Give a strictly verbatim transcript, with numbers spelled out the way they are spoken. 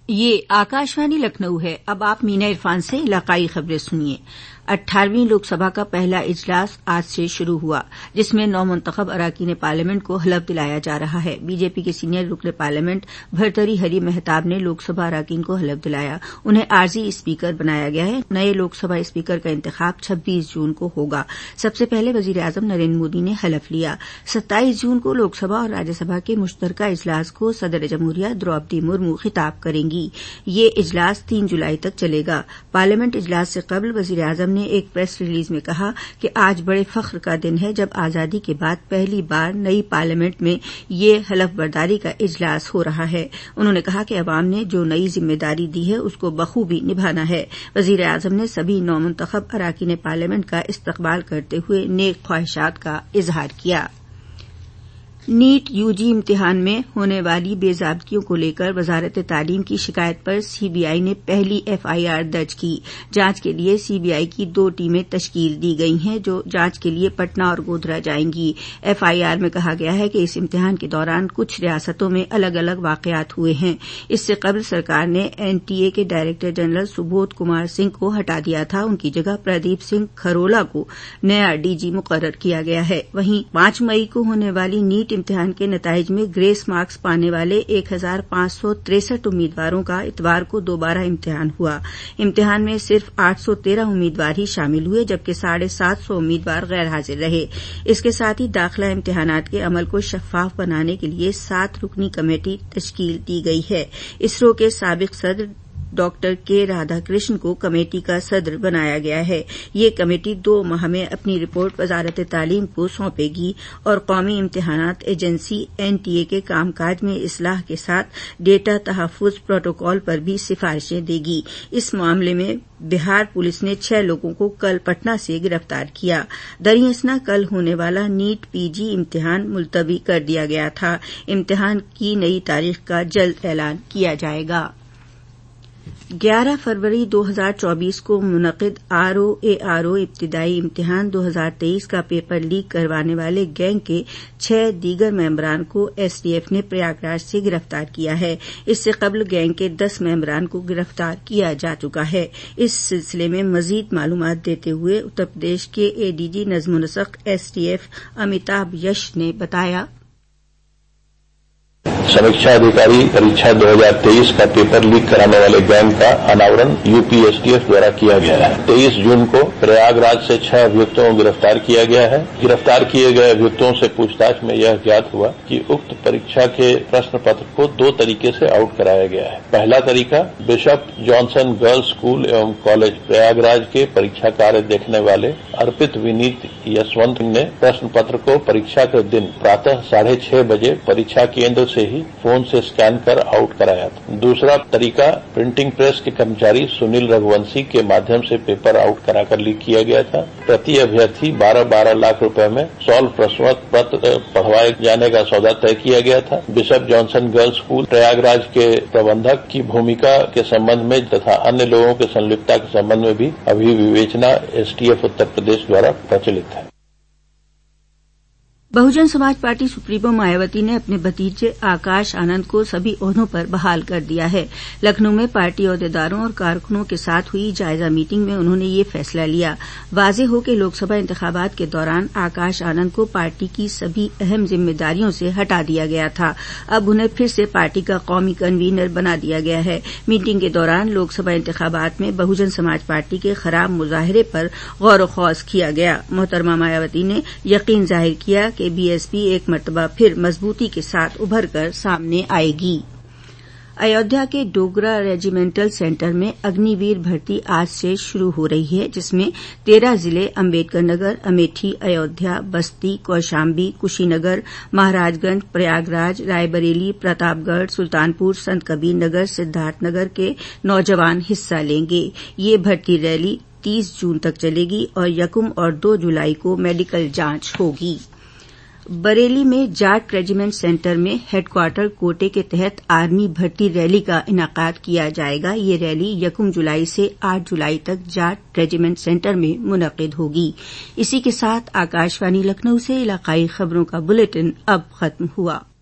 ये आकाशवाणी लखनऊ है। अब आप मीना इरफान से इलाकाई खबरें सुनिए। अठारहवीं लोकसभा का पहला इजलास आज से शुरू हुआ, जिसमें नवमुंतखब अराकीन पार्लियामेंट को हलफ दिलाया जा रहा है। बीजेपी के सीनियर रुकन पार्लियामेंट भर्तरी हरी मेहताब ने लोकसभा अराकीन को हलफ दिलाया। उन्हें आर्जी स्पीकर बनाया गया है। नए लोकसभा स्पीकर का इंतखाब छब्बीस जून को होगा। सबसे पहले वजीर आजम नरेंद्र मोदी ने हलफ लिया। सत्ताईस जून को लोकसभा और राज्यसभा के मुश्तरका इजलास को सदर जमहूरिया द्रौपदी मुर्मू खिताब करेंगी। ये इजलास तीन जुलाई तक चलेगा। पार्लियामेंट इजलास से कबल वजीर आजम ने एक प्रेस रिलीज में कहा कि आज बड़े फख्र का दिन है जब आजादी के बाद पहली बार नई पार्लियामेंट में ये हलफ बर्दारी का इजलास हो रहा है। उन्होंने कहा कि अवाम ने जो नई जिम्मेदारी दी है उसको बखूबी निभाना है। वजीर आजम ने सभी नौमुंतखब अराकीन पार्लियामेंट का इस्तकबाल करते हुए नेक ख्वाहिशात का इजहार किया। नीट यूजी इम्तिहान में होने वाली बेजाबतियों को लेकर वजारत तालीम की शिकायत पर सीबीआई ने पहली एफआईआर दर्ज की। जांच के लिए सीबीआई की दो टीमें तश्कील दी गई हैं, जो जांच के लिए पटना और गोधरा जाएंगी। एफआईआर में कहा गया है कि इस इम्तिहान के दौरान कुछ रियासतों में अलग अलग वाकयात हुए हैं। इससे कबल सरकार ने एनटीए के डायरेक्टर जनरल सुबोध कुमार सिंह को हटा दिया था। उनकी जगह प्रदीप सिंह खरोला को नया डीजी मुकर्रर किया गया है। वहीं पांच मई को होने वाली नीट इम्तिहान के नताइज में ग्रेस मार्क्स पाने वाले एक हजार पांच सौ तिरसठ उम्मीदवारों का इतवार को दोबारा इम्तिहान हुआ। इम्तिहान में सिर्फ आठ सौ तेरह उम्मीदवार ही शामिल हुए, जबकि साढ़े सात सौ उम्मीदवार गैर हाजिर रहे। इसके साथ ही दाखिला इम्तिहानात के अमल को शफाफ बनाने के लिए सात रुकनी कमेटी तश्कील दी गई है। इसरो के साबिक सदर डॉक्टर के राधाकृष्ण को कमेटी का सदर बनाया गया है। ये कमेटी दो माह में अपनी रिपोर्ट वजारत तालीम को सौंपेगी और कौमी इम्तिहानात एजेंसी एनटीए के कामकाज में इस्लाह के साथ डेटा तहफ्फुज प्रोटोकॉल पर भी सिफारिशें देगी। इस मामले में बिहार पुलिस ने छह लोगों को कल पटना से गिरफ्तार किया। दरअसल कल होने वाला नीट पीजी इम्तिहान मुलतवी कर दिया गया था। इम्तिहान की नई तारीख का जल्द ऐलान किया जाएगा। ग्यारह फरवरी दो हजार चौबीस को मुनक़िद आरओएआरओ इब्तिदाई इम्तिहान दो हजार तेईस का पेपर लीक करवाने वाले गैंग के छह दीगर मेंबरान को एसटीएफ ने प्रयागराज से गिरफ्तार किया है। इससे कबल गैंग के दस मेंबरान को गिरफ्तार किया जा चुका है। इस सिलसिले में मजीद मालूमात देते हुए उत्तर प्रदेश के एडीजी नज़्म नसक एसटीएफ अमिताभ यश ने बताया, समीक्षा अधिकारी परीक्षा दो हजार तेईस का पेपर लीक कराने वाले गैंग का अनावरण यूपी एसटीएफ द्वारा किया गया है। तेईस जून को प्रयागराज से छह अभियुक्तों को गिरफ्तार किया गया है। गिरफ्तार किए गए अभियुक्तों से पूछताछ में यह ज्ञात हुआ कि उक्त परीक्षा के प्रश्न पत्र को दो तरीके से आउट कराया गया है। पहला तरीका, बिशप जॉनसन गर्ल्स स्कूल एवं कॉलेज प्रयागराज के परीक्षा कार्य देखने वाले अर्पित विनीत यशवंत ने प्रश्न पत्र को परीक्षा के दिन प्रातः साढ़े छह बजे परीक्षा केंद्र से ही फोन से स्कैन कर आउट कराया था। दूसरा तरीका, प्रिंटिंग प्रेस के कर्मचारी सुनील रघुवंशी के माध्यम से पेपर आउट कराकर लीक किया गया था। प्रति अभ्यर्थी बारह बारह लाख रुपए में सॉल्व प्रश्न पत्र पढ़वाए जाने का सौदा तय किया गया था। Bishop Johnson girls school Prayagraj के प्रबंधक की भूमिका के संबंध में तथा अन्य लोगों के संलिप्तता के संबंध में भी अभी विवेचना एसटीएफ उत्तर प्रदेश द्वारा प्रचलित है। बहुजन समाज पार्टी सुप्रीमो मायावती ने अपने भतीजे आकाश आनंद को सभी ओहदों पर बहाल कर दिया है। लखनऊ में पार्टी अहदेदारों और कारकुनों के साथ हुई जायजा मीटिंग में उन्होंने ये फैसला लिया। वाज़ेह हो कि लोकसभा इंतखाबात के दौरान आकाश आनंद को पार्टी की सभी अहम जिम्मेदारियों से हटा दिया गया था। अब उन्हें फिर से पार्टी का कौमी कन्वीनर बना दिया गया है। मीटिंग के दौरान लोकसभा इंतखाबात में बहुजन समाज पार्टी के खराब मुजाहरे पर गौर खौज किया गया। मोहतरमा मायावती ने यकीन जाहिर किया कि बीएसपी एक मरतबा फिर मजबूती के साथ उभर कर सामने आएगी। अयोध्या के डोगरा रेजिमेंटल सेंटर में अग्निवीर भर्ती आज से शुरू हो रही है, जिसमें तेरह जिले अम्बेडकर नगर, अमेठी, अयोध्या, बस्ती, कौशाम्बी, कुशीनगर, महाराजगंज, प्रयागराज, रायबरेली, प्रतापगढ़, सुल्तानपुर, संत कबीर नगर, सिद्धार्थनगर के नौजवान हिस्सा लेंगे। ये भर्ती रैली तीस जून तक चलेगी और यकम और दो जुलाई को मेडिकल जांच होगी। बरेली में जाट रेजिमेंट सेंटर में हेडक्वार्टर कोटे के तहत आर्मी भर्ती रैली का इनाकाद किया जाएगा। ये रैली यकम जुलाई से आठ जुलाई तक जाट रेजिमेंट सेंटर में मुनक्किद होगी। इसी के साथ आकाशवाणी लखनऊ से इलाकाई खबरों का बुलेटिन अब खत्म हुआ।